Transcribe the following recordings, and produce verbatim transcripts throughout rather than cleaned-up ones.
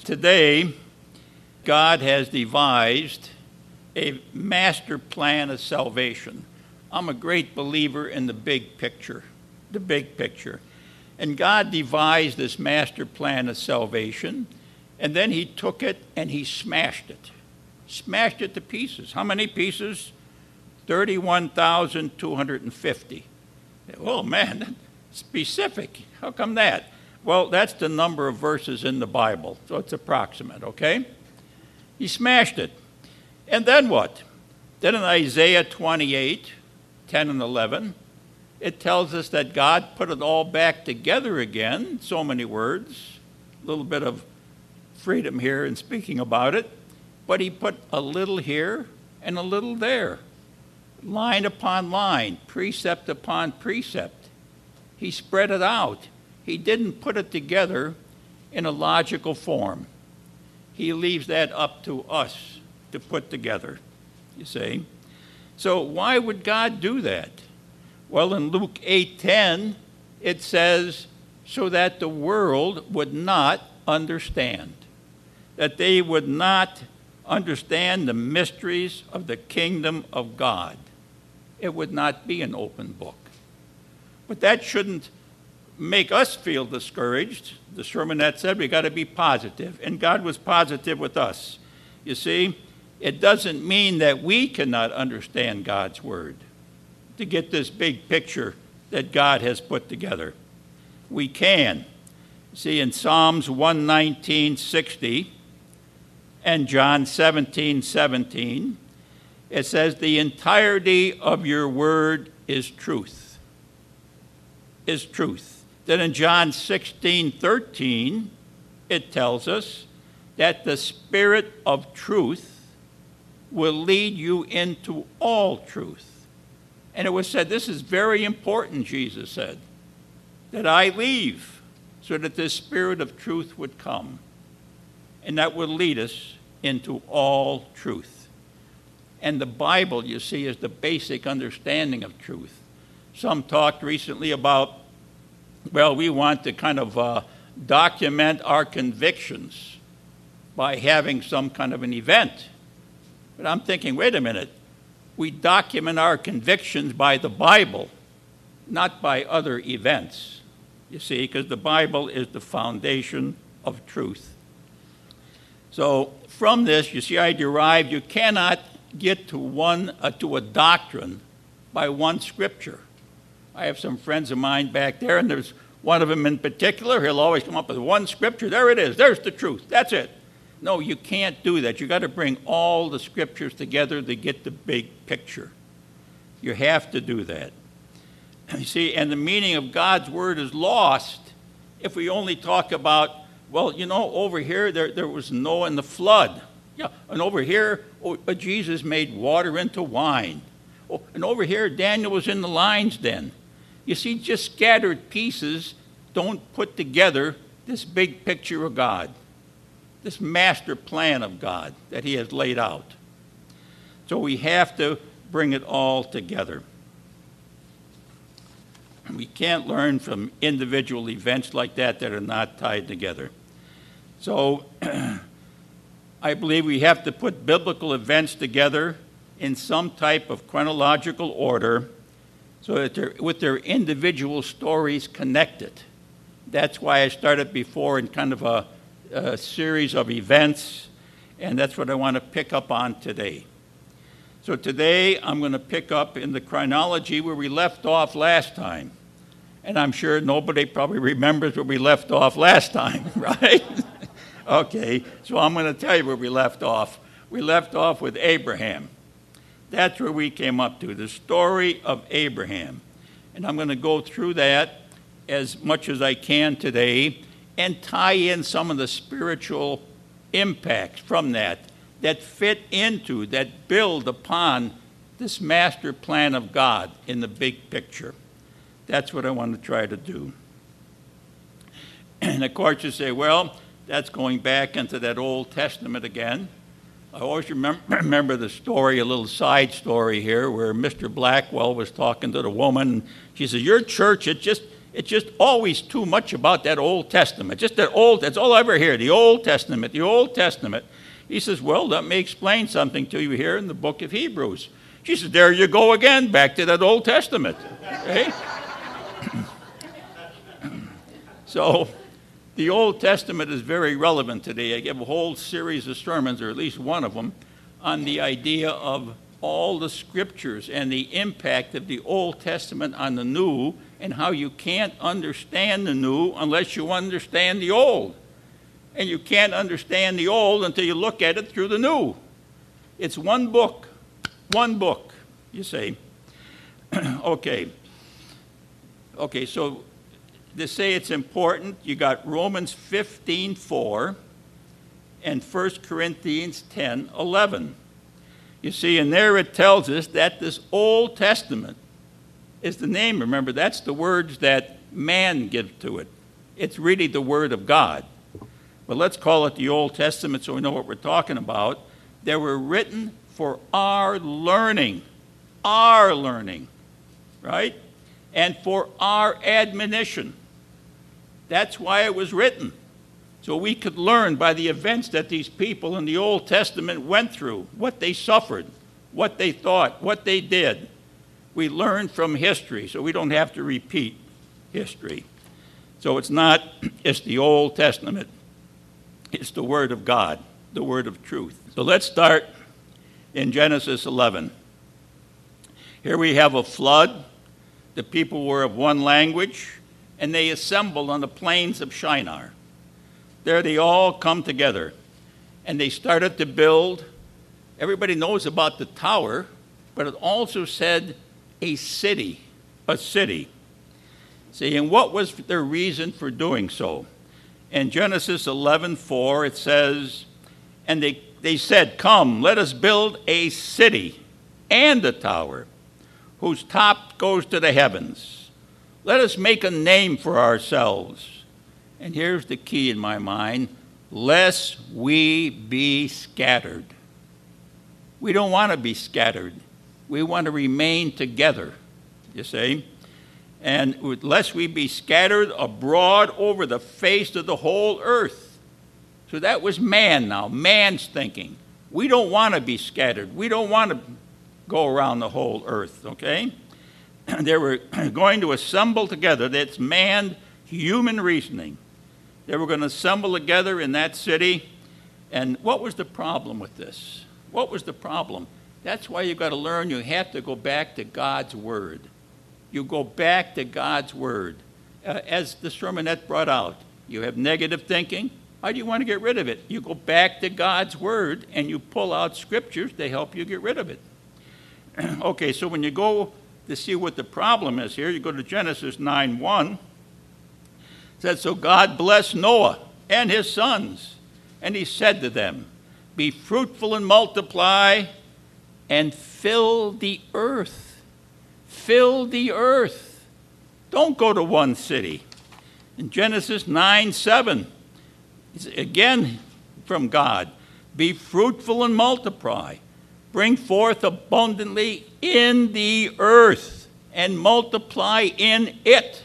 Today, God has devised a master plan of salvation. I'm a great believer in the big picture, the big picture. And God devised this master plan of salvation, and then he took it and he smashed it. Smashed it to pieces. How many pieces? thirty-one thousand two hundred fifty. Oh, man, that's specific. How come that? Well, that's the number of verses in the Bible, so it's approximate, okay? He smashed it. And then what? Then in Isaiah twenty-eight, ten and eleven, it tells us that God put it all back together again, so many words, a little bit of freedom here in speaking about it, but he put a little here and a little there, line upon line, precept upon precept. He spread it out. He didn't put it together in a logical form. He leaves that up to us to put together, you see. So why would God do that? Well, in Luke eight ten, it says, so that the world would not understand, that they would not understand the mysteries of the kingdom of God. It would not be an open book. But that shouldn't make us feel discouraged. The sermonette said we got to be positive, and God was positive with us. You see, it doesn't mean that we cannot understand God's word to get this big picture that God has put together. We can. See, in Psalms one nineteen sixty and John seventeen seventeen, it says, the entirety of your word is truth, is truth. Then in John sixteen thirteen, it tells us that the Spirit of truth will lead you into all truth. And it was said, this is very important, Jesus said, that I leave so that the Spirit of truth would come. And that would lead us into all truth. And the Bible, you see, is the basic understanding of truth. Some talked recently about, well, we want to kind of uh, document our convictions by having some kind of an event. But I'm thinking, wait a minute. We document our convictions by the Bible, not by other events, you see, because the Bible is the foundation of truth. So from this, you see, I derived you cannot get to one uh, to a doctrine by one scripture. I have some friends of mine back there, and there's one of them in particular. He'll always come up with one scripture. There it is. There's the truth. That's it. No, you can't do that. You've got to bring all the scriptures together to get the big picture. You have to do that. You see, and the meaning of God's word is lost if we only talk about, well, you know, over here there, there was Noah and the flood. Yeah, and over here, oh, Jesus made water into wine. Oh, and over here, Daniel was in the lion's den. You see, just scattered pieces don't put together this big picture of God, this master plan of God that he has laid out. So we have to bring it all together. We can't learn from individual events like that that are not tied together. So I believe we have to put biblical events together in some type of chronological order so that they're with their individual stories connected. That's why I started before in kind of a, a series of events, and that's what I want to pick up on today. So today I'm going to pick up in the chronology where we left off last time. And I'm sure nobody probably remembers where we left off last time, right? Okay, so I'm going to tell you where we left off. We left off with Abraham. That's where we came up to, the story of Abraham. And I'm going to go through that as much as I can today and tie in some of the spiritual impacts from that that fit into, that build upon this master plan of God in the big picture. That's what I want to try to do. And of course you say, well, that's going back into that Old Testament again. I always remember, remember the story, a little side story here, where Mister Blackwell was talking to the woman. She said, your church, it just, It's just always too much about that Old Testament. Just that old, that's all I ever hear, the Old Testament, the Old Testament. He says, well, let me explain something to you here in the book of Hebrews. She says, there you go again, back to that Old Testament. Okay? So the Old Testament is very relevant today. I give a whole series of sermons, or at least one of them, on the idea of all the scriptures and the impact of the Old Testament on the New, and how you can't understand the New unless you understand the Old. And you can't understand the Old until you look at it through the New. It's one book, one book, you see. Okay. Okay, so to say it's important, you got Romans fifteen four and First Corinthians ten eleven. You see, and there it tells us that this Old Testament is the name. Remember, that's the words that man gives to it. It's really the Word of God. But let's call it the Old Testament so we know what we're talking about. They were written for our learning, our learning, right? And for our admonition. That's why it was written. So we could learn by the events that these people in the Old Testament went through, what they suffered, what they thought, what they did. We learn from history, so we don't have to repeat history. So it's not, it's the Old Testament. It's the Word of God, the Word of truth. So let's start in Genesis eleven. Here we have a flood. The people were of one language, and they assembled on the plains of Shinar. There they all come together, and they started to build. Everybody knows about the tower, but it also said a city, a city. See, and what was their reason for doing so? In Genesis eleven four, it says, and they, they said, come, let us build a city and a tower whose top goes to the heavens. Let us make a name for ourselves. And here's the key in my mind, lest we be scattered. We don't want to be scattered. We want to remain together, you see. And lest we be scattered abroad over the face of the whole earth. So that was man now, man's thinking. We don't want to be scattered. We don't want to go around the whole earth, okay? They were going to assemble together. That's man, human reasoning. They were going to assemble together in that city. And what was the problem with this? What was the problem? That's why you've got to learn you have to go back to God's Word. You go back to God's Word. Uh, as the sermonette brought out, you have negative thinking. How do you want to get rid of it? You go back to God's Word and you pull out scriptures to help you get rid of it. Okay, so when you go to see what the problem is here, you go to Genesis nine one. It says, so God blessed Noah and his sons, and he said to them, be fruitful and multiply and fill the earth. Fill the earth. Don't go to one city. In Genesis nine seven, it's again from God, be fruitful and multiply. Bring forth abundantly in the earth and multiply in it.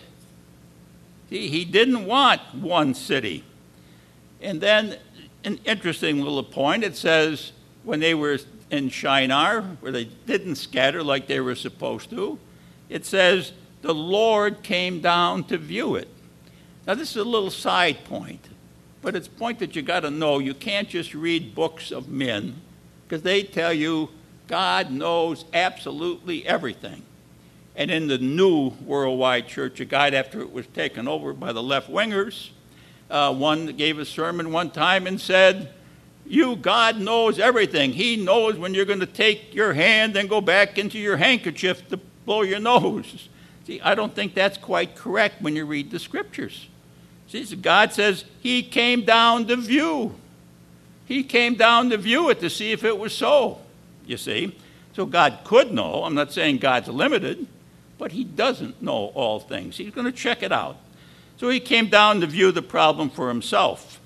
See, he didn't want one city. And then an interesting little point, it says when they were in Shinar, where they didn't scatter like they were supposed to, it says the Lord came down to view it. Now this is a little side point, but it's a point that you got to know. You can't just read books of men, because they tell you God knows absolutely everything. And in the new Worldwide Church of God, after it was taken over by the left-wingers, uh, one gave a sermon one time and said, you, God knows everything. He knows when you're going to take your hand and go back into your handkerchief to blow your nose. See, I don't think that's quite correct when you read the scriptures. See, so God says he came down to view. He came down to view it to see if it was so, you see. So God could know. I'm not saying God's limited, but he doesn't know all things. He's going to check it out. So he came down to view the problem for himself.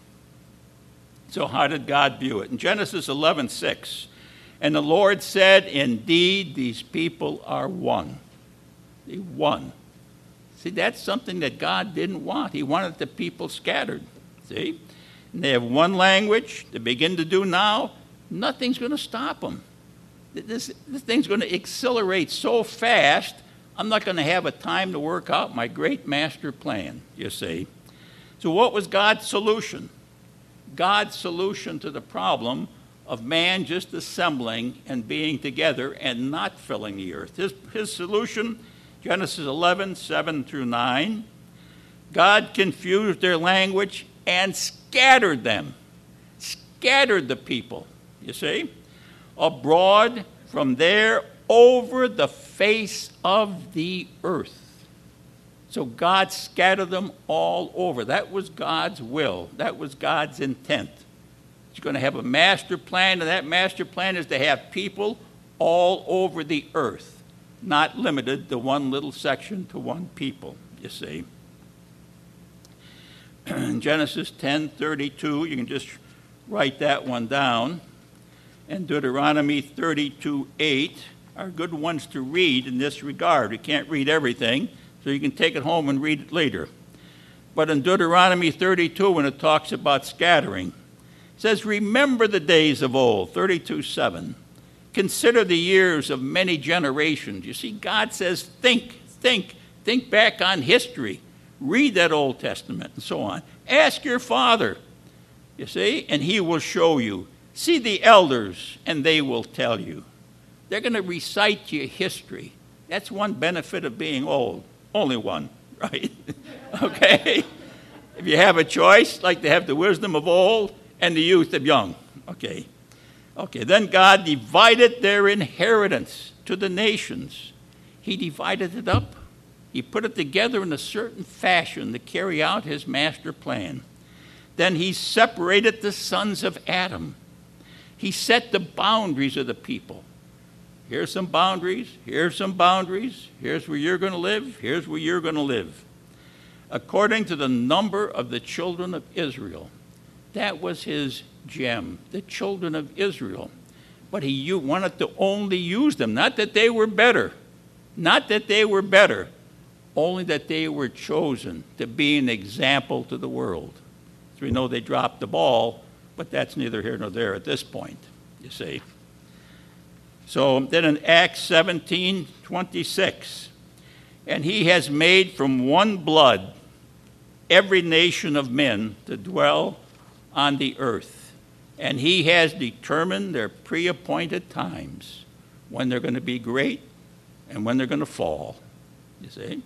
So how did God view it? In Genesis eleven six, and the Lord said, indeed, these people are one. They one. See, that's something that God didn't want. He wanted the people scattered. See? And they have one language. They begin to do now. Nothing's going to stop them. This, this thing's going to accelerate so fast, I'm not going to have a time to work out my great master plan, you see. So what was God's solution? God's solution to the problem of man just assembling and being together and not filling the earth. His, his solution, Genesis eleven, seven through nine, God confused their language and scattered them. Scattered the people, you see, abroad from there over the face of the earth. So God scattered them all over. That was God's will. That was God's intent. He's going to have a master plan, and that master plan is to have people all over the earth, not limited to one little section, to one people, you see. In Genesis ten thirty-two, you can just write that one down. And Deuteronomy thirty-two eight are good ones to read in this regard. We can't read everything, so you can take it home and read it later. But in Deuteronomy thirty-two, when it talks about scattering, it says, remember the days of old, thirty-two seven. Consider the years of many generations. You see, God says, think, think, think back on history. Read that Old Testament and so on. Ask your father, you see, and he will show you. See the elders, and they will tell you. They're going to recite to you history. That's one benefit of being old. Only one, right? Okay? If you have a choice, like to have the wisdom of old and the youth of young. Okay. Okay, then God divided their inheritance to the nations. He divided it up. He put it together in a certain fashion to carry out his master plan. Then he separated the sons of Adam. He set the boundaries of the people. Here's some boundaries, here's some boundaries, here's where you're going to live, here's where you're going to live. According to the number of the children of Israel. That was his gem, the children of Israel. But he wanted to only use them, not that they were better, not that they were better, only that they were chosen to be an example to the world. So we know they dropped the ball, but that's neither here nor there at this point, you see. So then in Acts seventeen twenty-six, and he has made from one blood every nation of men to dwell on the earth, and he has determined their pre-appointed times, when they're going to be great and when they're going to fall, you see.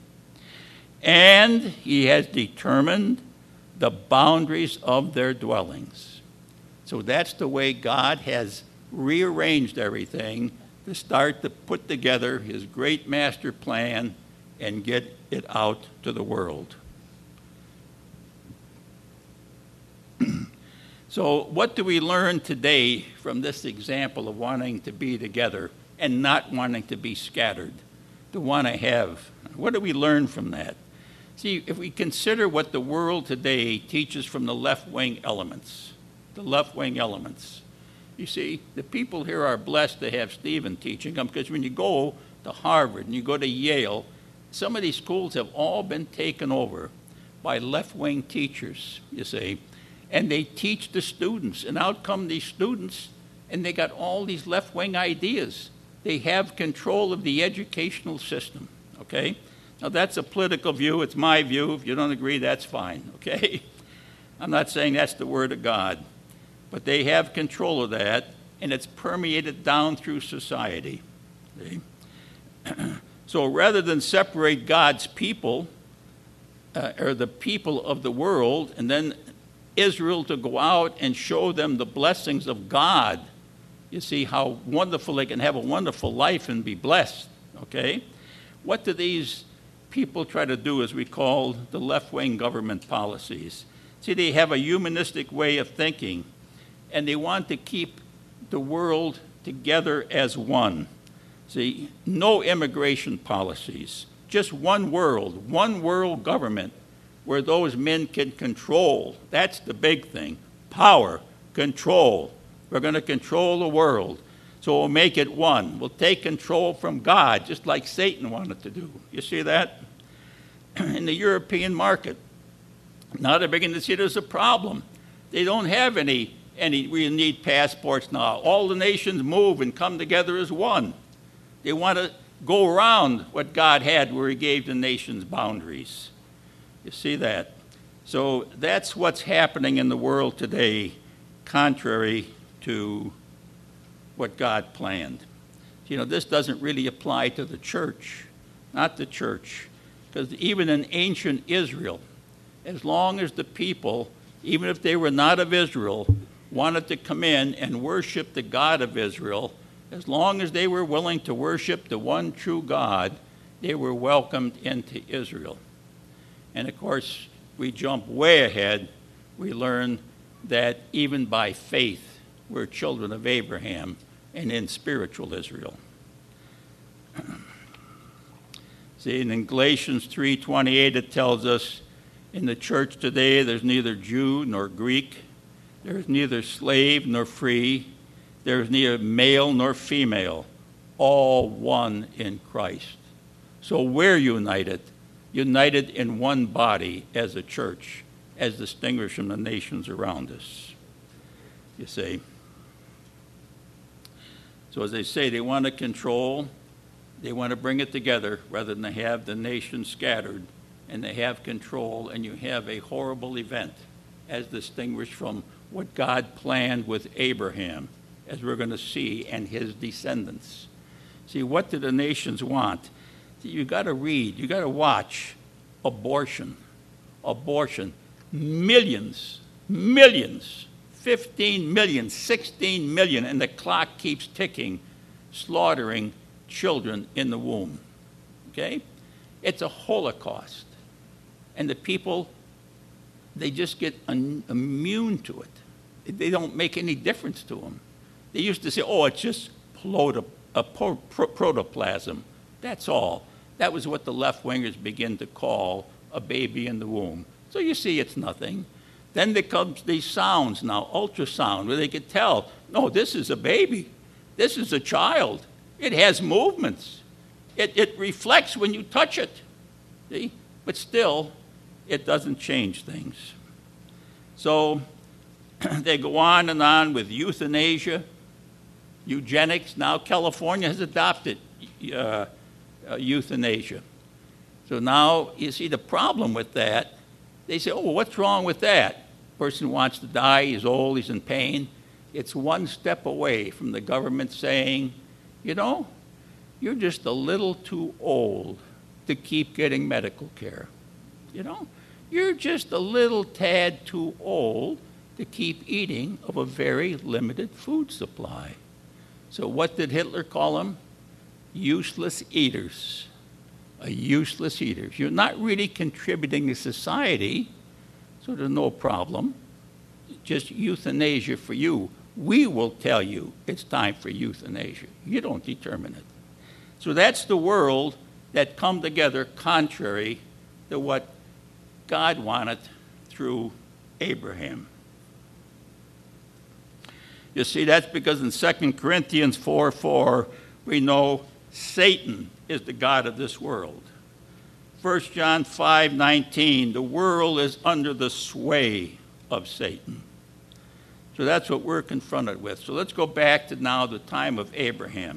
And he has determined the boundaries of their dwellings. So that's the way God has rearranged everything to start to put together his great master plan and get it out to the world. So what do we learn today from this example of wanting to be together and not wanting to be scattered, to want to have? What do we learn from that? See, if we consider what the world today teaches from the left-wing elements, the left-wing elements, you see, the people here are blessed to have Stephen teaching them, because when you go to Harvard and you go to Yale, some of these schools have all been taken over by left-wing teachers, you see, and they teach the students, and out come these students, and they got all these left-wing ideas. They have control of the educational system, okay? Now, that's a political view. It's my view. If you don't agree, that's fine, okay? I'm not saying that's the word of God. But they have control of that, and it's permeated down through society. See? So rather than separate God's people, uh, or the people of the world, and then Israel to go out and show them the blessings of God, you see how wonderful they can have a wonderful life and be blessed, okay? What do these people try to do, as we call the left-wing government policies? See, they have a humanistic way of thinking, and they want to keep the world together as one. See, no immigration policies, just one world, one world government where those men can control. That's the big thing. Power, control. We're going to control the world. So we'll make it one. We'll take control from God, just like Satan wanted to do. You see that? in the European market. Now they're beginning to see there's a problem. They don't have any, any we need passports now. All the nations move and come together as one. They want to go around what God had where he gave the nations boundaries. You see that? So that's what's happening in the world today, contrary to what God planned. You know, this doesn't really apply to the church, not the church, because even in ancient Israel, as long as the people, even if they were not of Israel, wanted to come in and worship the God of Israel, as long as they were willing to worship the one true God, they were welcomed into Israel. And of course, we jump way ahead. We learn that even by faith, we're children of Abraham and in spiritual Israel. See, and in Galatians three twenty-eight, it tells us, in the church today, there's neither Jew nor Greek. There's neither slave nor free. There's neither male nor female. All one in Christ. So we're united. United in one body as a church, as distinguished from the nations around us. You see. So as they say, they want to control, they want to bring it together rather than have the nation scattered, and they have control, and you have a horrible event as distinguished from what God planned with Abraham, as we're going to see, and his descendants. See, what do the nations want? You got to read, you got to watch abortion, abortion, millions, millions, fifteen million, sixteen million, and the clock keeps ticking, slaughtering children in the womb, okay? It's a Holocaust, and the people, they just get un- immune to it. They don't make any difference to them. They used to say, oh, it's just proto- a pro- pro- protoplasm, that's all. That was what the left-wingers begin to call a baby in the womb. So you see it's nothing. Then there comes these sounds now, ultrasound, where they could tell, no, this is a baby. This is a child. It has movements. It, it reflects when you touch it. See? But still, it doesn't change things. So they go on and on with euthanasia, eugenics. Now California has adopted uh, Uh, euthanasia. So now, you see the problem with that, they say, oh, well, what's wrong with that? Person wants to die, he's old, he's in pain. It's one step away from the government saying, you know, you're just a little too old to keep getting medical care. You know, you're just a little tad too old to keep eating of a very limited food supply. So what did Hitler call them? Useless eaters, a useless eaters. You're not really contributing to society, so there's no problem. Just euthanasia for you. We will tell you it's time for euthanasia. You don't determine it. So that's the world that come together contrary to what God wanted through Abraham. You see, that's because in Second Corinthians four four, we know Satan is the god of this world. First John five nineteen, the world is under the sway of Satan. So that's what we're confronted with. So let's go back to now the time of Abraham.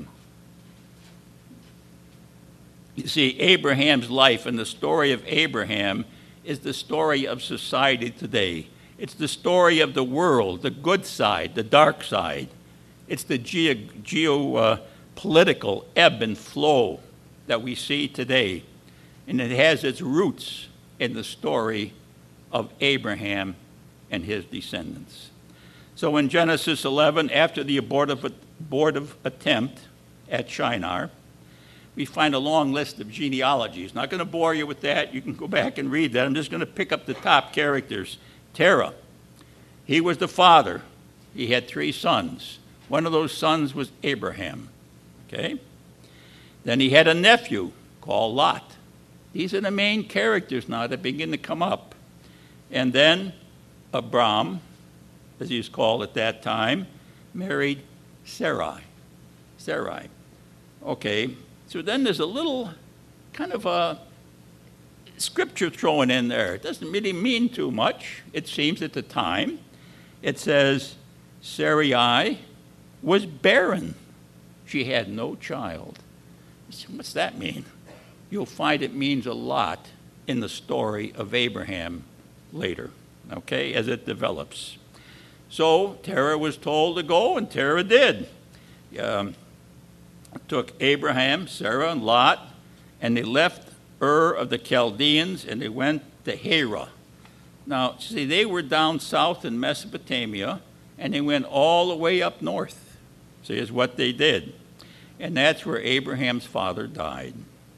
You see, Abraham's life and the story of Abraham is the story of society today. It's the story of the world, the good side, the dark side. It's the geo, geo uh, political ebb and flow that we see today. And it has its roots in the story of Abraham and his descendants. So in Genesis eleven, after the abortive, abortive attempt at Shinar, we find a long list of genealogies. Not going to bore you with that. You can go back and read that. I'm just going to pick up the top characters. Terah, he was the father. He had three sons. One of those sons was Abraham. Okay? Then he had a nephew called Lot. These are the main characters now that begin to come up. And then Abram, as he was called at that time, married Sarai. Sarai. Okay, so then there's a little kind of a scripture thrown in there. It doesn't really mean too much, it seems, at the time. It says, Sarai was barren. She had no child. What's that mean? You'll find it means a lot in the story of Abraham later, okay, as it develops. So Terah was told to go, and Terah did. Um, took Abraham, Sarah, and Lot, and they left Ur of the Chaldeans, and they went to Haran. Now, see, they were down south in Mesopotamia, and they went all the way up north. See, is what they did. And that's where Abraham's father died.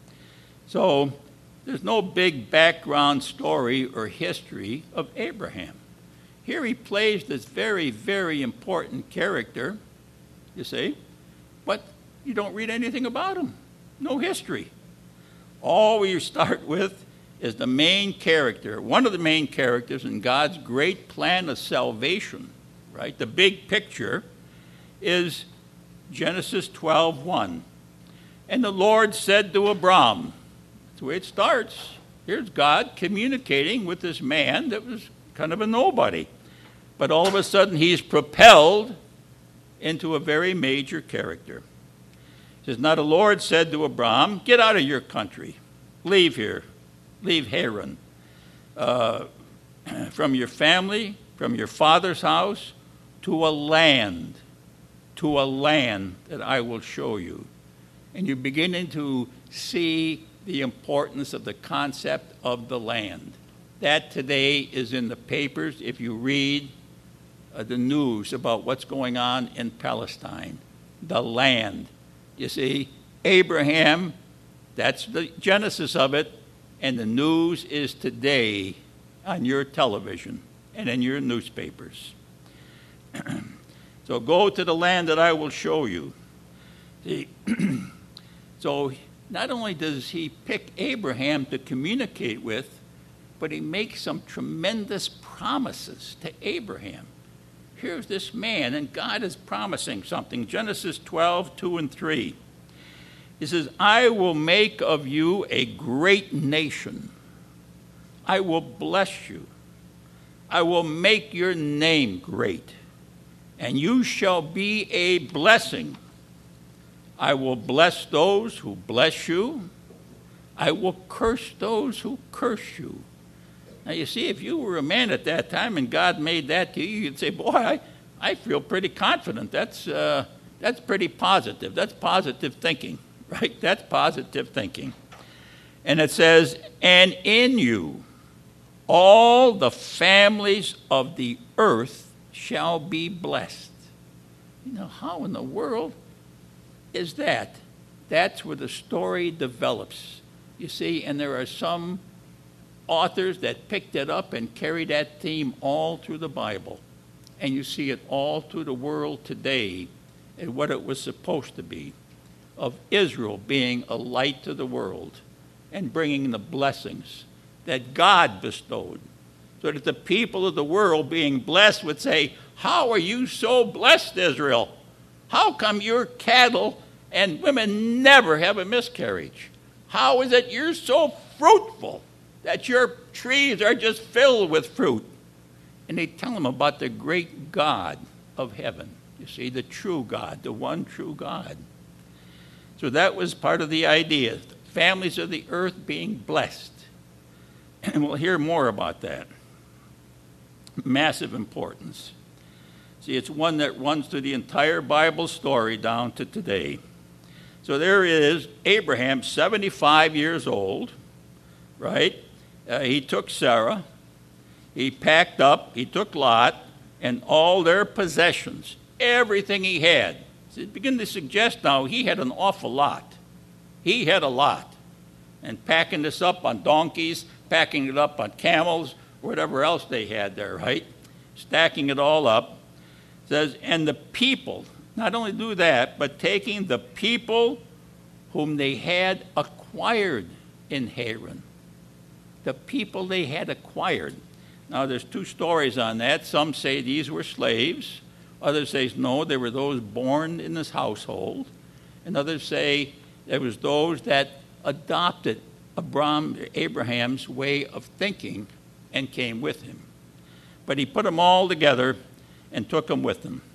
So there's no big background story or history of Abraham. Here he plays this very, very important character, you see, but you don't read anything about him. No history. All we start with is the main character, one of the main characters in God's great plan of salvation, right? The big picture is Genesis twelve one. And the Lord said to Abram, that's the way it starts. Here's God communicating with this man that was kind of a nobody. But all of a sudden he's propelled into a very major character. It says, now the Lord said to Abram, get out of your country. Leave here. Leave Haran. Uh, from your family, from your father's house, to a land. To a land that I will show you. And you're beginning to see the importance of the concept of the land. That today is in the papers if you read uh, the news about what's going on in Palestine. The land. You see, Abraham, that's the genesis of it, and the news is today on your television and in your newspapers. So go to the land that I will show you. See, so not only does he pick Abraham to communicate with, but he makes some tremendous promises to Abraham. Here's this man, and God is promising something. Genesis twelve, two and three. He says, I will make of you a great nation. I will bless you. I will make your name great, and you shall be a blessing. I will bless those who bless you. I will curse those who curse you. Now, you see, if you were a man at that time and God made that to you, you'd say, boy, I, I feel pretty confident. That's, uh, that's pretty positive. That's positive thinking, right? That's positive thinking. And it says, and in you all the families of the earth shall be blessed. You know, how in the world is that? That's where the story develops. You see, and there are some authors that picked it up and carried that theme all through the Bible. And you see it all through the world today and what it was supposed to be, of Israel being a light to the world and bringing the blessings that God bestowed, so that the people of the world being blessed would say, how are you so blessed, Israel? How come your cattle and women never have a miscarriage? How is it you're so fruitful that your trees are just filled with fruit? And they tell them about the great God of heaven. You see, the true God, the one true God. So that was part of the idea, the families of the earth being blessed. And we'll hear more about that. Massive importance. See, it's one that runs through the entire Bible story down to today. So there is Abraham, seventy-five years old, right? Uh, he took Sarah, he packed up, he took Lot, and all their possessions, everything he had. So it begins to suggest now he had an awful lot. He had a lot. And packing this up on donkeys, packing it up on camels, whatever else they had there, right? Stacking it all up. It says, and the people, not only do that, but taking the people whom they had acquired in Haran. The people they had acquired. Now, there's two stories on that. Some say these were slaves. Others say, no, they were those born in this household. And others say there was those that adopted Abram, Abraham's way of thinking and came with him. But he put them all together and took them with him.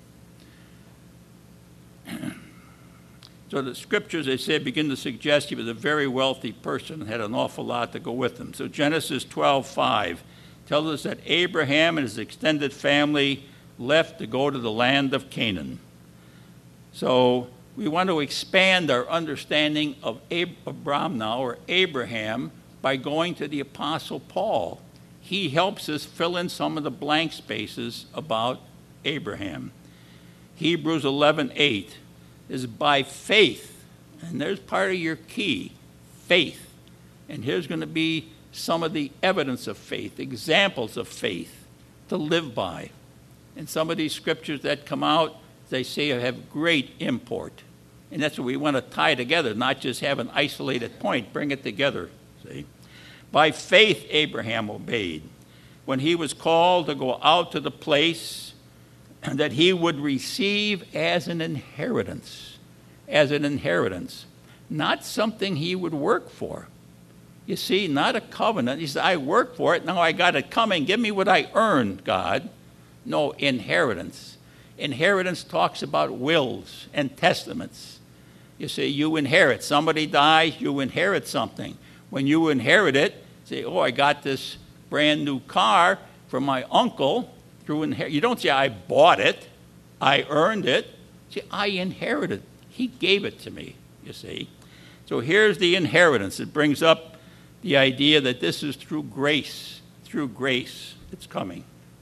So the scriptures, they say, begin to suggest he was a very wealthy person and had an awful lot to go with him. So Genesis twelve five tells us that Abraham and his extended family left to go to the land of Canaan. So we want to expand our understanding of Abram now, or Abraham, by going to the Apostle Paul. He helps us fill in some of the blank spaces about Abraham. Hebrews eleven eight is by faith, and there's part of your key, faith. And here's going to be some of the evidence of faith, examples of faith to live by. And some of these scriptures that come out, they say, have great import. And that's what we want to tie together, not just have an isolated point, bring it together, see? By faith, Abraham obeyed when he was called to go out to the place that he would receive as an inheritance, as an inheritance, not something he would work for. You see, not a covenant. He said, I work for it, now I got it coming, give me what I earned, God. No, inheritance. Inheritance talks about wills and testaments. You see, you inherit. Somebody dies, you inherit something. When you inherit it, say, oh, I got this brand new car from my uncle through inherit. You don't say, I bought it, I earned it. See, I inherited. He gave it to me, you see. So here's the inheritance. It brings up the idea that this is through grace. Through grace, it's coming.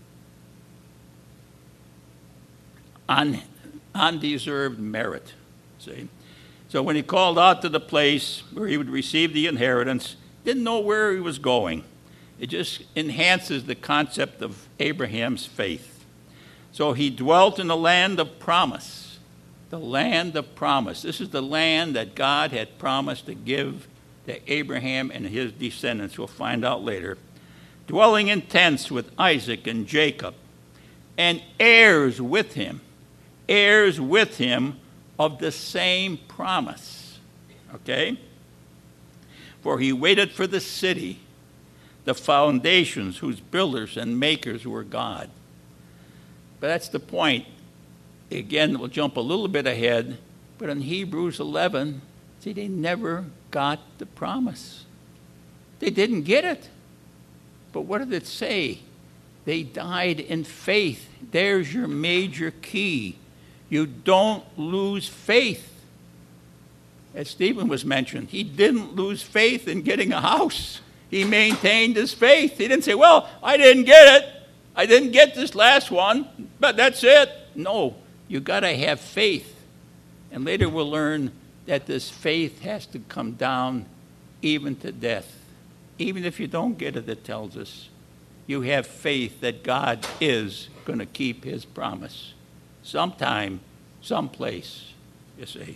Un, undeserved merit, see. So when he called out to the place where he would receive the inheritance, didn't know where he was going. It just enhances the concept of Abraham's faith. So he dwelt in the land of promise. The land of promise. This is the land that God had promised to give to Abraham and his descendants. We'll find out later. Dwelling in tents with Isaac and Jacob, and heirs with him. Heirs with him of the same promise. Okay? For he waited for the city, the foundations whose builders and makers were God. But that's the point. Again, we'll jump a little bit ahead, but in Hebrews eleven, see, they never got the promise. They didn't get it. But what did it say? They died in faith. There's your major key. You don't lose faith. As Stephen was mentioned, he didn't lose faith in getting a house. He maintained his faith. He didn't say, well, I didn't get it. I didn't get this last one, but that's it. No, you got to have faith. And later we'll learn that this faith has to come down even to death. Even if you don't get it, it tells us. You have faith that God is going to keep his promise. Sometime, someplace, you see.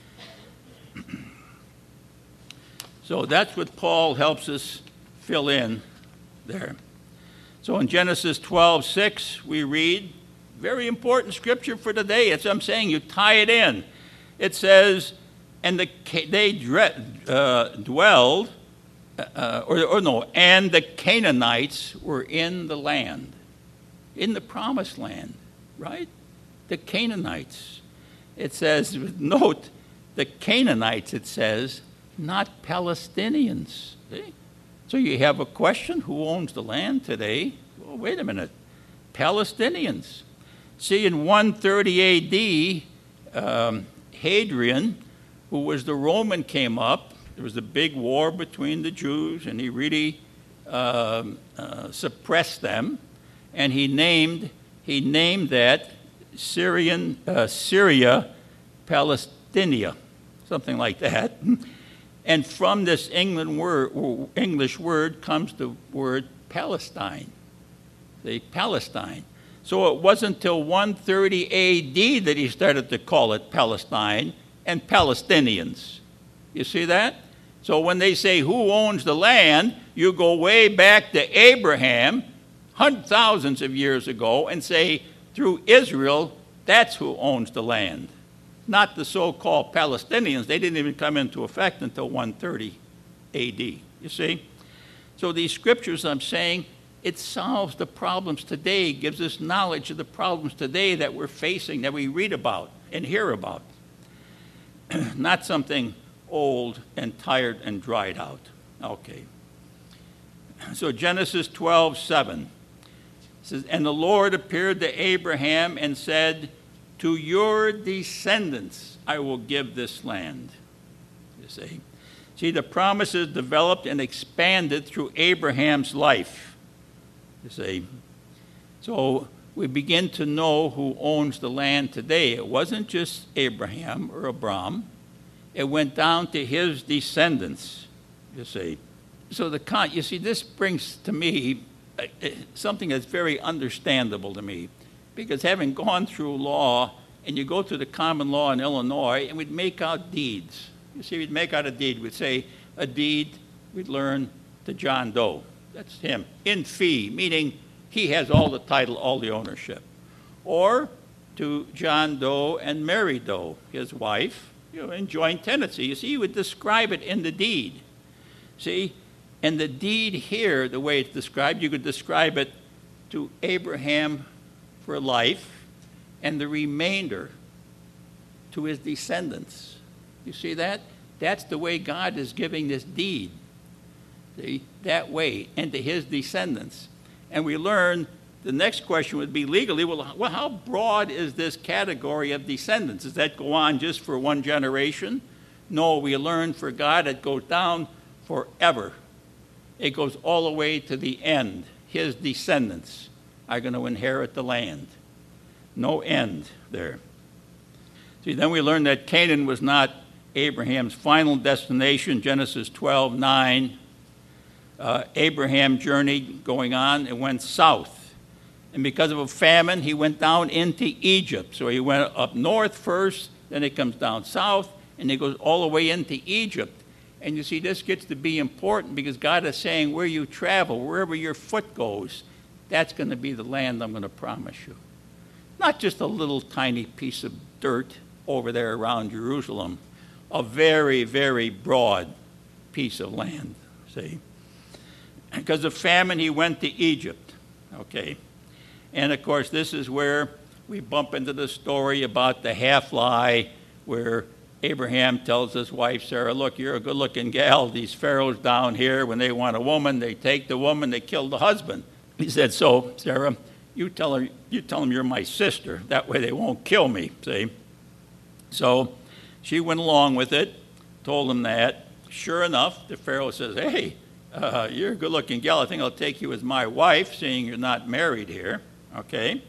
So that's what Paul helps us fill in there. So in Genesis twelve six, we read, very important scripture for today. It's, I'm saying, you tie it in. It says, and the, they uh, dwelled, uh, or, or no, and the Canaanites were in the land, in the promised land, right? The Canaanites. It says, note, the Canaanites, it says, not Palestinians. See? So you have a question, who owns the land today? Well, wait a minute. Palestinians. See, in one thirty A D, um, Hadrian, who was the Roman, came up. There was a big war between the Jews, and he really uh, uh, suppressed them. And he named he named that Syrian uh, Syria Palestinia, something like that. And from this England word, English word comes the word Palestine, the Palestine. So it wasn't until one thirty A D that he started to call it Palestine and Palestinians. You see that? So when they say who owns the land, you go way back to Abraham, hundreds, thousands of years ago, and say through Israel, that's who owns the land. Not the so-called Palestinians. They didn't even come into effect until one thirty A D. you see? So these scriptures, I'm saying, it solves the problems today, gives us knowledge of the problems today that we're facing, that we read about and hear about. Not something old and tired and dried out. Okay. So Genesis twelve seven says, "And the Lord appeared to Abraham and said, 'To your descendants I will give this land.'" You see? See, the promises developed and expanded through Abraham's life. You see? So we begin to know who owns the land today. It wasn't just Abraham or Abram. It went down to his descendants, you see. So the con- you see, this brings to me uh, something that's very understandable to me, because having gone through law, and you go to the common law in Illinois, and we'd make out deeds. You see, we'd make out a deed. We'd say a deed, we'd learn to John Doe. That's him. In fee, meaning he has all the title, all the ownership. Or to John Doe and Mary Doe, his wife, you know, in joint tenancy. You see, you would describe it in the deed. See, and the deed here, the way it's described, you could describe it to Abraham for life and the remainder to his descendants. You see that? That's the way God is giving this deed. See, that way, and to his descendants. And we learn the next question would be legally, well, well, how broad is this category of descendants? Does that go on just for one generation? No, we learn for God it goes down forever. It goes all the way to the end. His descendants are going to inherit the land. No end there. See, then we learn that Canaan was not Abraham's final destination, Genesis twelve nine. Uh, Abraham journeyed going on and went south. And because of a famine, he went down into Egypt. So he went up north first, then he comes down south, and he goes all the way into Egypt. And you see, this gets to be important because God is saying where you travel, wherever your foot goes, that's going to be the land I'm going to promise you. Not just a little tiny piece of dirt over there around Jerusalem, a very, very broad piece of land, see? Because of famine, he went to Egypt, okay? And, of course, this is where we bump into the story about the half-lie where Abraham tells his wife, Sarah, look, you're a good-looking gal. These pharaohs down here, when they want a woman, they take the woman, they kill the husband. He said, so, Sarah, you tell her, you tell them you're my sister. That way they won't kill me, see? So she went along with it, told him that. Sure enough, the Pharaoh says, hey, uh, you're a good-looking gal. I think I'll take you as my wife, seeing you're not married here, okay?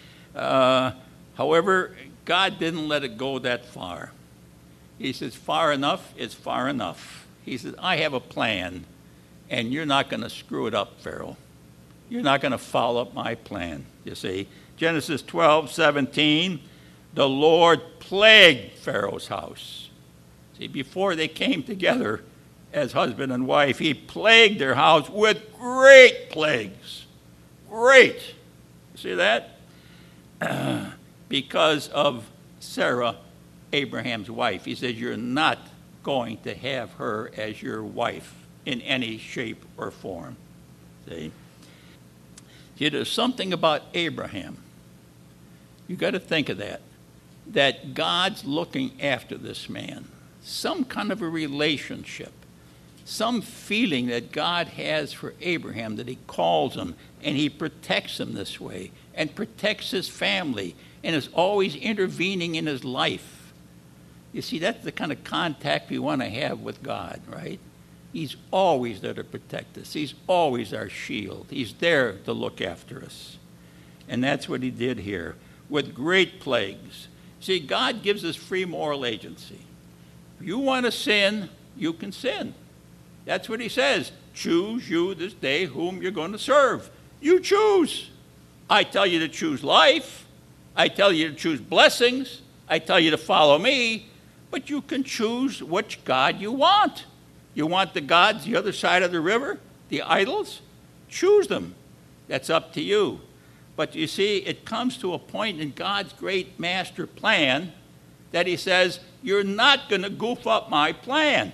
Uh, however, God didn't let it go that far. He says, far enough is far enough. He says, I have a plan, and you're not going to screw it up, Pharaoh. You're not going to follow up my plan, you see. Genesis twelve seventeen, the Lord plagued Pharaoh's house. See, before they came together as husband and wife, he plagued their house with great plagues. Great. See that? Because of Sarah, Abraham's wife. He says, you're not going to have her as your wife in any shape or form. See? See, there's something about Abraham. You've got to think of that. That God's looking after this man. Some kind of a relationship. Some feeling that God has for Abraham, that he calls him and he protects him this way and protects his family and is always intervening in his life. You see, that's the kind of contact we want to have with God, right? He's always there to protect us. He's always our shield. He's there to look after us. And that's what he did here with great plagues. See, God gives us free moral agency. If you want to sin, you can sin. That's what he says. Choose you this day whom you're going to serve. You choose. I tell you to choose life. I tell you to choose blessings. I tell you to follow me. But you can choose which God you want. You want the gods the other side of the river, the idols? Choose them. That's up to you. But you see, it comes to a point in God's great master plan that he says, you're not going to goof up my plan.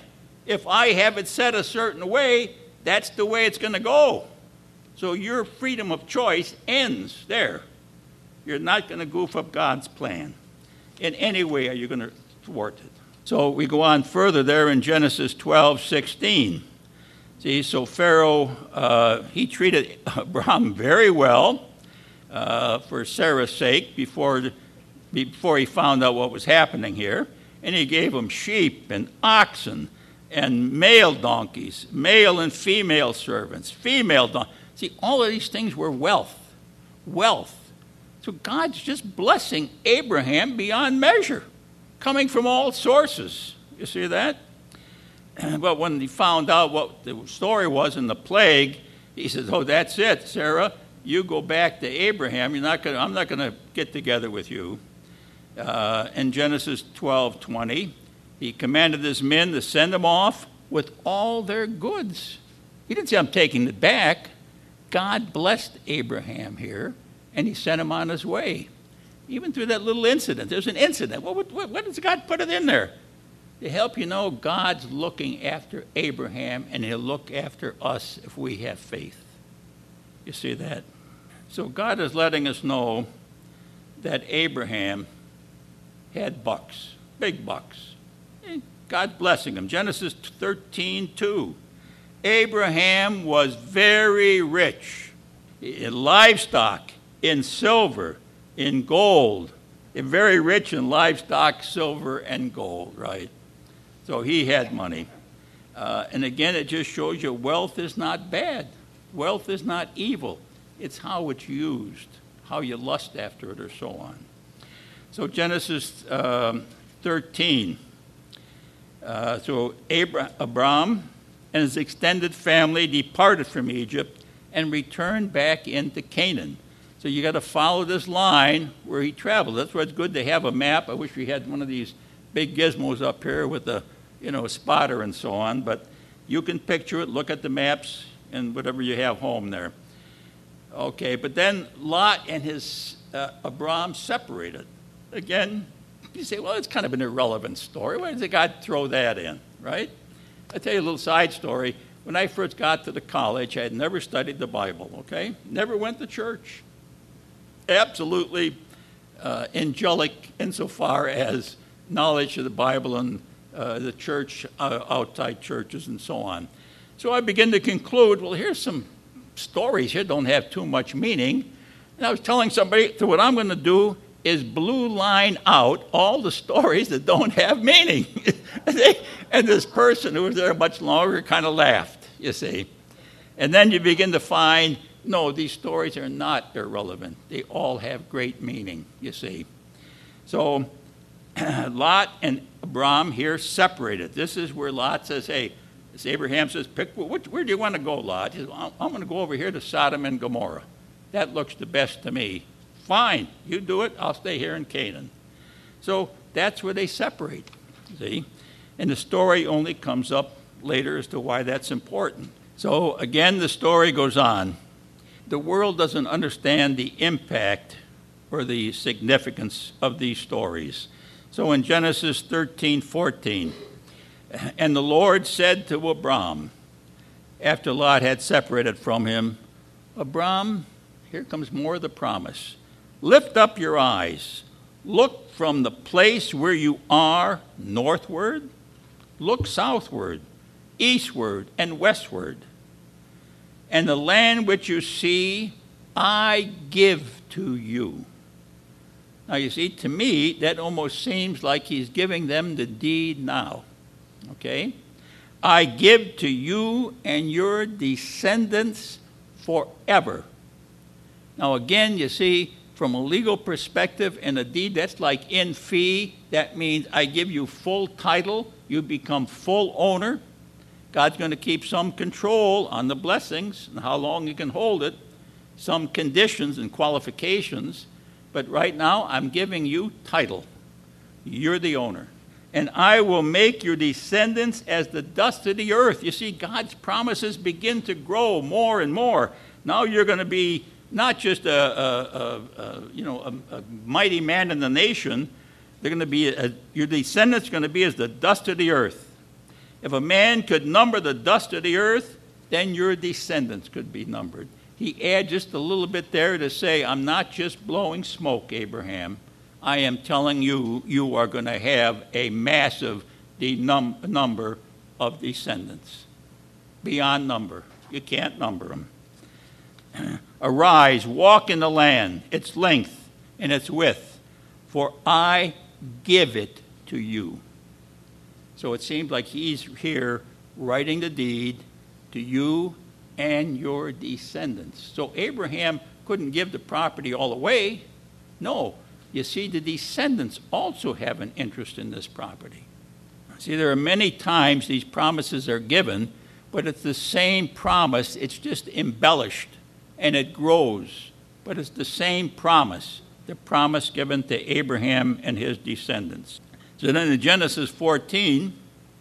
If I have it set a certain way, that's the way it's going to go. So your freedom of choice ends there. You're not going to goof up God's plan. In any way are you going to thwart it. So we go on further there in Genesis twelve sixteen. See, so Pharaoh, uh, he treated Abram very well uh, for Sarah's sake before, before he found out what was happening here. And he gave him sheep and oxen and male donkeys, male and female servants, female donkeys. See, all of these things were wealth, wealth. So God's just blessing Abraham beyond measure, coming from all sources. You see that? But when he found out what the story was in the plague, he says, oh, that's it, Sarah. You go back to Abraham. You're not gonna, I'm not going to get together with you. Uh, in Genesis twelve twenty, he commanded his men to send them off with all their goods. He didn't say, I'm taking it back. God blessed Abraham here, and he sent him on his way. Even through that little incident. There's an incident. What, what, what does God put it in there? To help you know God's looking after Abraham, and he'll look after us if we have faith. You see that? So God is letting us know that Abraham had bucks, big bucks. God's blessing him. Genesis thirteen two. Abraham was very rich in livestock, in silver, in gold. Very rich in livestock, silver, and gold, right? So he had money. Uh, and again, it just shows you wealth is not bad. Wealth is not evil. It's how it's used, how you lust after it, or so on. So Genesis um, thirteen. Uh, so Abra- Abram and his extended family departed from Egypt and returned back into Canaan. So you got to follow this line where he traveled. That's why it's good to have a map. I wish we had one of these big gizmos up here with a, you know, a spotter and so on. But you can picture it. Look at the maps and whatever you have home there. Okay, but then Lot and his uh, Abram separated. Again, you say, well, it's kind of an irrelevant story. Why did God throw that in, right? I'll tell you a little side story. When I first got to the college, I had never studied the Bible, okay? Never went to church. Absolutely uh, angelic insofar as knowledge of the Bible and uh, the church, uh, outside churches and so on. So I begin to conclude, well, here's some stories here don't have too much meaning. And I was telling somebody, so what I'm going to do is blue line out all the stories that don't have meaning. And this person who was there much longer kind of laughed, you see. And then you begin to find, no, these stories are not irrelevant. They all have great meaning, you see. So Lot and Abram here separated. This is where Lot says, hey, as Abraham says, pick, where do you want to go, Lot? He says, well, I'm going to go over here to Sodom and Gomorrah. That looks the best to me. Fine, you do it. I'll stay here in Canaan. So that's where they separate, see? And the story only comes up later as to why that's important. So again, the story goes on. The world doesn't understand the impact or the significance of these stories. So in Genesis thirteen fourteen, and the Lord said to Abram, after Lot had separated from him, Abram, here comes more of the promise. Lift up your eyes. Look from the place where you are northward. Look southward, eastward, and westward. And the land which you see, I give to you. Now, you see, to me, that almost seems like he's giving them the deed now. Okay? I give to you and your descendants forever. Now, again, you see, from a legal perspective, in a deed, that's like in fee. That means I give you full title. You become full owner. God's going to keep some control on the blessings and how long you can hold it, some conditions and qualifications. But right now, I'm giving you title. You're the owner. And I will make your descendants as the dust of the earth. You see, God's promises begin to grow more and more. Now you're going to be not just a, a, a, a you know a, a mighty man in the nation. They're going to be a, your descendants are going to be as the dust of the earth. If a man could number the dust of the earth, then your descendants could be numbered. He adds just a little bit there to say, I'm not just blowing smoke, Abraham. I am telling you, you are going to have a massive denum- number of descendants. Beyond number. You can't number them. Arise, walk in the land, its length and its width, for I give it to you. So it seems like he's here writing the deed to you and your descendants. So Abraham couldn't give the property all away. No, you see, the descendants also have an interest in this property. See, there are many times these promises are given, but it's the same promise. It's just embellished, and it grows. But it's the same promise, the promise given to Abraham and his descendants. So then in Genesis fourteen,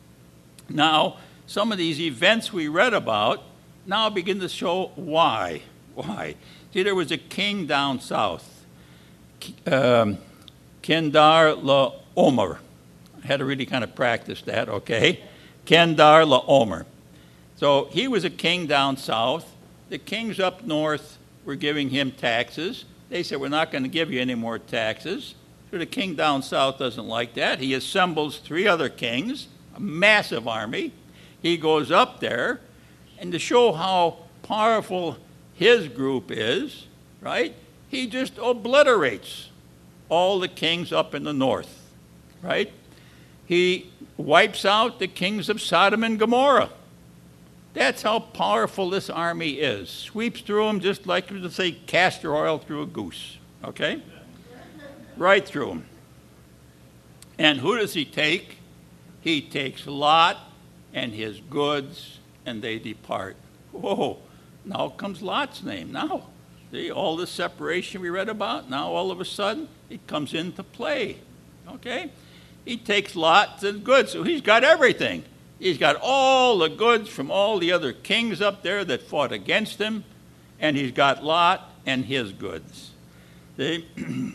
now some of these events we read about now begin to show why. Why? See, there was a king down south, um, Kendar Laomer. I had to really kind of practice that, okay? Kendar Laomer. So he was a king down south. The kings up north were giving him taxes. They said, we're not going to give you any more taxes. So the king down south doesn't like that. He assembles three other kings, a massive army. He goes up there, and to show how powerful his group is, right, he just obliterates all the kings up in the north, right? He wipes out the kings of Sodom and Gomorrah. That's how powerful this army is. Sweeps through them just like, let's say, castor oil through a goose, okay? Right through them. And who does he take? He takes Lot and his goods, and they depart. Whoa, now comes Lot's name. Now, see, all this separation we read about, now all of a sudden, it comes into play, okay? He takes Lot and goods, so he's got everything. He's got all the goods from all the other kings up there that fought against him, and he's got Lot and his goods. See?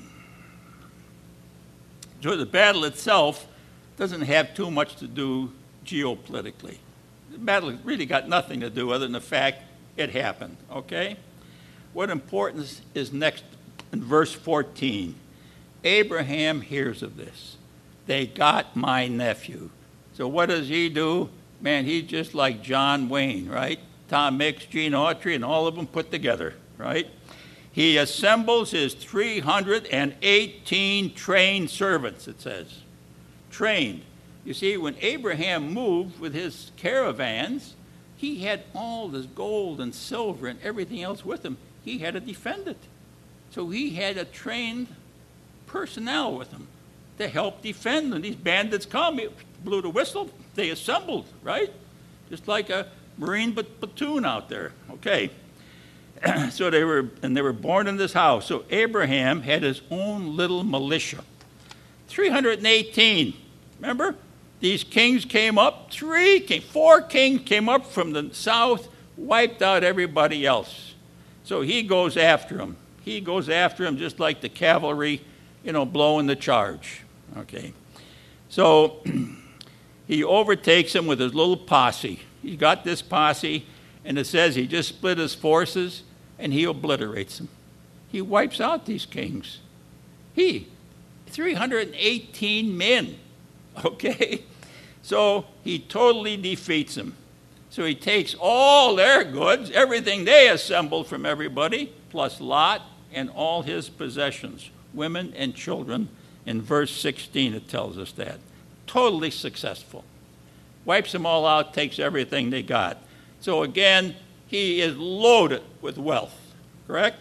So the battle itself doesn't have too much to do geopolitically. The battle really got nothing to do other than the fact it happened, okay? What importance is next in verse fourteen? Abraham hears of this. They got my nephew. So what does he do? Man, he's just like John Wayne, right? Tom Mix, Gene Autry, and all of them put together, right? He assembles his three hundred eighteen trained servants, it says. Trained. You see, when Abraham moved with his caravans, he had all this gold and silver and everything else with him. He had to defend it. So he had a trained personnel with him to help defend. When these bandits come, he blew the whistle, they assembled, right? Just like a Marine platoon out there. Okay. So they were, and they were born in this house. So Abraham had his own little militia. three hundred eighteen. Remember? These kings came up, three, came, four kings came up from the south, wiped out everybody else. So he goes after them. He goes after them just like the cavalry, you know, blowing the charge. Okay. So he overtakes them with his little posse. He's got this posse, and it says he just split his forces, and he obliterates them. He wipes out these kings. He, three hundred eighteen men. Okay? So he totally defeats them. So he takes all their goods, everything they assembled from everybody, plus Lot and all his possessions, women and children. In verse sixteen, it tells us that. Totally successful. Wipes them all out, takes everything they got. So again, he is loaded with wealth, correct?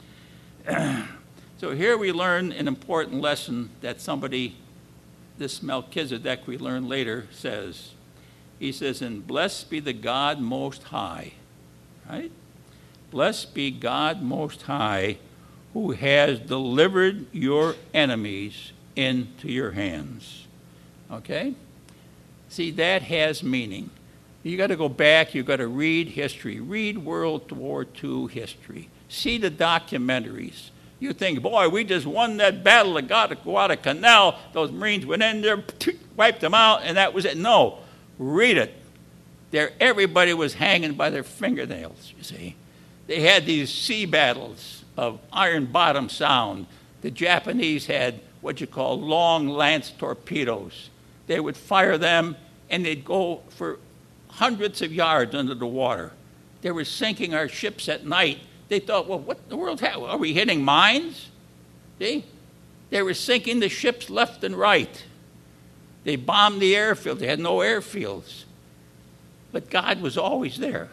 So here we learn an important lesson that somebody, this Melchizedek we learn later, says. He says, and blessed be the God Most High, right? Blessed be God Most High, who has delivered your enemies into your hands. Okay? See, that has meaning. You got to go back, you got to read history, read World War Two history, see the documentaries. You think, boy, we just won that battle at Guadalcanal. Those Marines went in there, wiped them out, and that was it. No. Read it. There, everybody was hanging by their fingernails, you see. They had these sea battles of Iron Bottom Sound. The Japanese had what you call long lance torpedoes. They would fire them, and they'd go for hundreds of yards under the water. They were sinking our ships at night. They thought, well, what in the world? Are we hitting mines? See? They were sinking the ships left and right. They bombed the airfield. They had no airfields. But God was always there.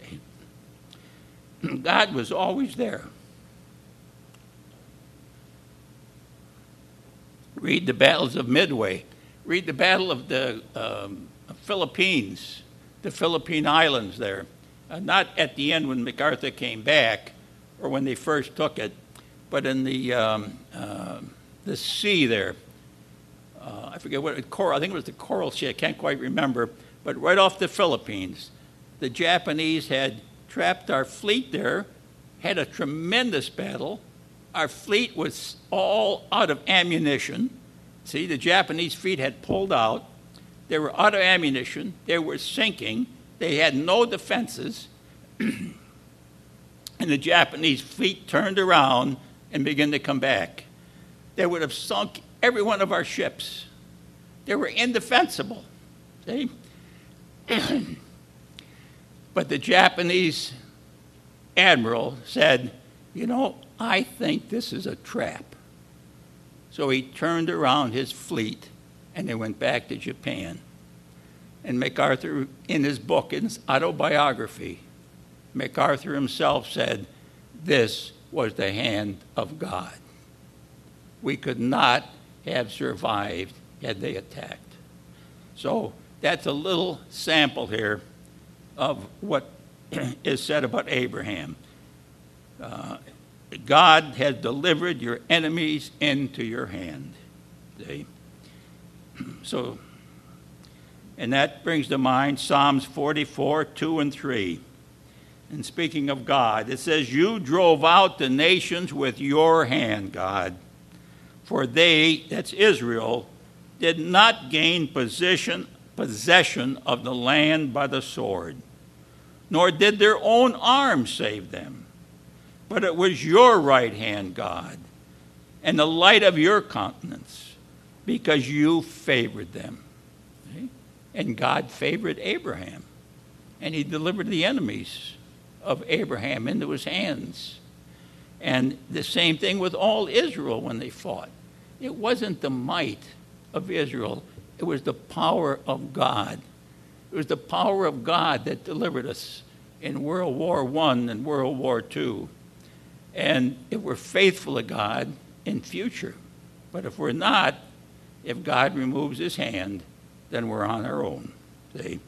God was always there. Read the battles of Midway. Read the battle of the um, Philippines, the Philippine Islands there. Uh, not at the end when MacArthur came back or when they first took it, but in the um, uh, the sea there. Uh, I forget what, coral, I think it was the Coral Sea, I can't quite remember, but right off the Philippines, the Japanese had trapped our fleet there, had a tremendous battle. Our fleet was all out of ammunition. See, the Japanese fleet had pulled out. They were out of ammunition. They were sinking. They had no defenses. And the Japanese fleet turned around and began to come back. They would have sunk every one of our ships. They were indefensible. See? But the Japanese admiral said, you know, I think this is a trap. So he turned around his fleet and they went back to Japan. And MacArthur, in his book, in his autobiography, MacArthur himself said, this was the hand of God. We could not have survived had they attacked. So that's a little sample here of what is said about Abraham. Uh, God has delivered your enemies into your hand. See? So, and that brings to mind Psalms forty-four, two and three. And speaking of God, it says, you drove out the nations with your hand, God. For they, that's Israel, did not gain possession, possession of the land by the sword, nor did their own arm save them. But it was your right hand, God, and the light of your countenance, because you favored them. See? And God favored Abraham, and he delivered the enemies of Abraham into his hands. And the same thing with all Israel when they fought. It wasn't the might of Israel. It was the power of God. It was the power of God that delivered us in World War One and World War Two. And if we're faithful to God in future, but if we're not, if God removes his hand, then we're on our own. See?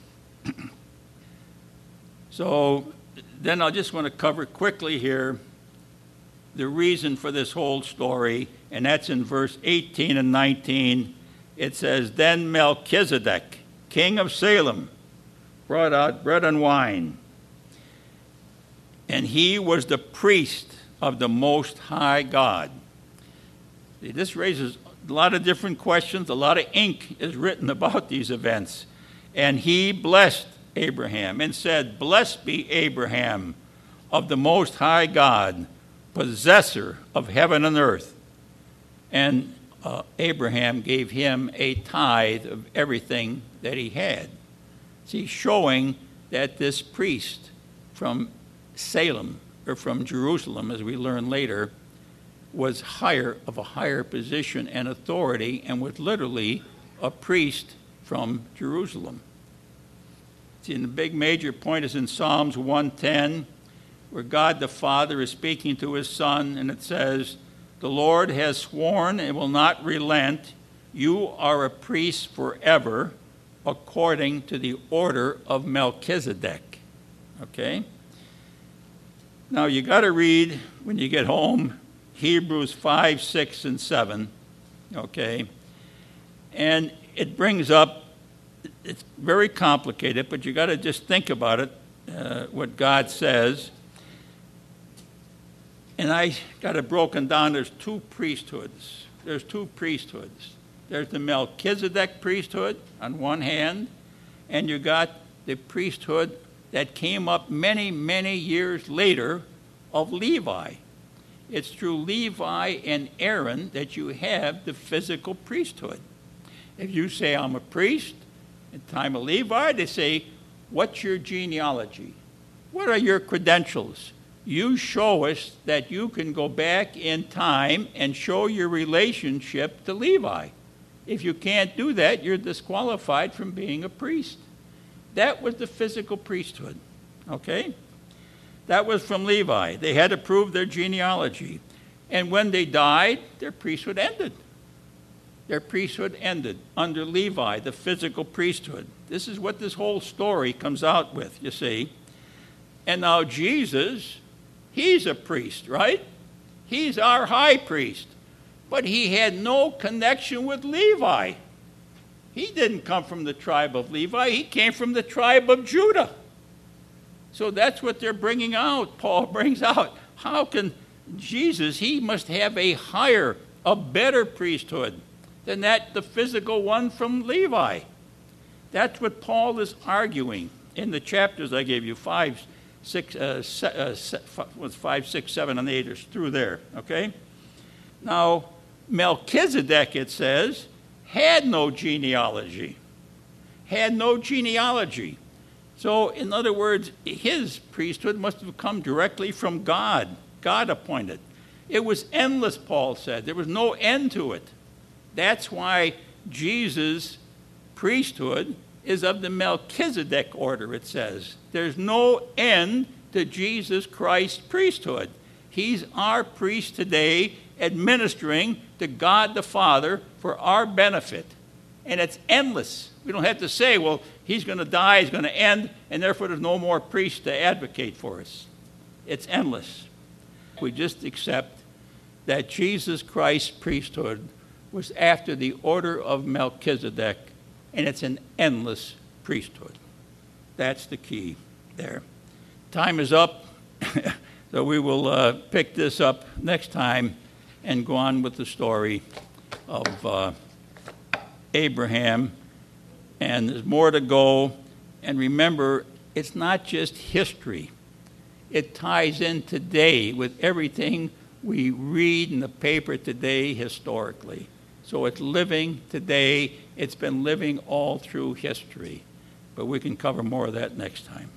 So then I just want to cover quickly here the reason for this whole story, and that's in verse eighteen and nineteen. It says, then Melchizedek, king of Salem, brought out bread and wine, and he was the priest of the Most High God. See, this raises a lot of different questions. A lot of ink is written about these events. And he blessed Abraham and said, blessed be Abraham of the Most High God, possessor of heaven and earth. And uh, Abraham gave him a tithe of everything that he had. See, showing that this priest from Salem, or from Jerusalem, as we learn later, was higher of a higher position and authority, and was literally a priest from Jerusalem. See, and the big major point is in Psalms one ten, where God the Father is speaking to his Son, and it says, the Lord has sworn and will not relent. You are a priest forever, according to the order of Melchizedek. Okay? Now, you got to read, when you get home, Hebrews five, six, and seven. Okay? And it brings up, it's very complicated, but you got to just think about it, uh, what God says. And I got it broken down. There's two priesthoods. There's two priesthoods. There's the Melchizedek priesthood on one hand, and you got the priesthood that came up many, many years later of Levi. It's through Levi and Aaron that you have the physical priesthood. If you say, I'm a priest, in the time of Levi, they say, what's your genealogy? What are your credentials? You show us that you can go back in time and show your relationship to Levi. If you can't do that, you're disqualified from being a priest. That was the physical priesthood, okay? That was from Levi. They had to prove their genealogy. And when they died, their priesthood ended. Their priesthood ended under Levi, the physical priesthood. This is what this whole story comes out with, you see. And now Jesus, he's a priest, right? He's our high priest. But he had no connection with Levi. He didn't come from the tribe of Levi. He came from the tribe of Judah. So that's what they're bringing out. Paul brings out. How can Jesus, he must have a higher, a better priesthood than that, the physical one from Levi. That's what Paul is arguing in the chapters I gave you, five, six, uh, se- uh, se- was five, six, seven, and eight, or through there, okay? Now, Melchizedek, it says, had no genealogy. Had no genealogy. So, in other words, his priesthood must have come directly from God. God appointed. It was endless, Paul said. There was no end to it. That's why Jesus' priesthood is of the Melchizedek order, it says. There's no end to Jesus Christ's priesthood. He's our priest today, administering to God the Father for our benefit. And it's endless. We don't have to say, well, he's going to die, he's going to end, and therefore there's no more priest to advocate for us. It's endless. We just accept that Jesus Christ's priesthood was after the order of Melchizedek, and it's an endless priesthood. That's the key there. Time is up, so we will uh, pick this up next time and go on with the story of uh, Abraham. And there's more to go. And remember, it's not just history. It ties in today with everything we read in the paper today historically. So it's living today. It's been living all through history. But we can cover more of that next time.